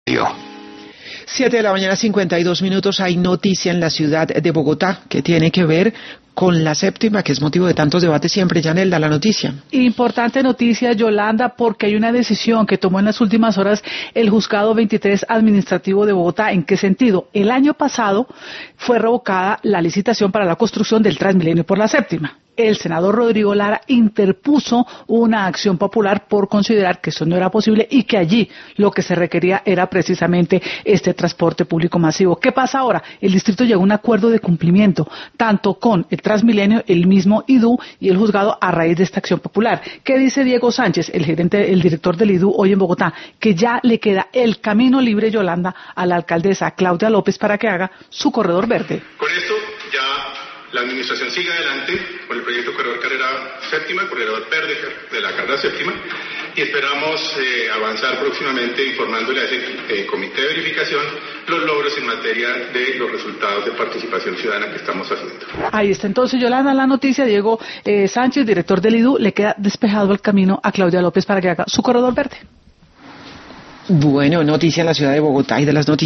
7 de la mañana, 52 minutos. Hay noticia en la ciudad de Bogotá que tiene que ver con la séptima, que es motivo de tantos debates siempre. Yanelda, la noticia. Importante noticia, Yolanda, porque hay una decisión que tomó en las últimas horas el Juzgado 23 Administrativo de Bogotá. ¿En qué sentido? El año pasado fue revocada la licitación para la construcción del Transmilenio por la séptima. El senador Rodrigo Lara interpuso una acción popular por considerar que eso no era posible y que allí lo que se requería era precisamente este transporte público masivo. ¿Qué pasa ahora? El distrito llegó a un acuerdo de cumplimiento, tanto con el Transmilenio, el mismo IDU y el juzgado a raíz de esta acción popular. ¿Qué dice Diego Sánchez, el director del IDU hoy en Bogotá? Que ya le queda el camino libre, Yolanda, a la alcaldesa Claudia López para que haga su corredor verde. Con esto ya la administración sigue adelante con el proyecto Corredor Carrera Séptima, Corredor Verde de la Carrera Séptima, y esperamos avanzar próximamente informándole a ese comité de verificación los logros en materia de los resultados de participación ciudadana que estamos haciendo. Ahí está entonces, Yolanda, la noticia. Diego Sánchez, director del IDU, le queda despejado el camino a Claudia López para que haga su corredor verde. Bueno, noticia en la ciudad de Bogotá y de las noticias.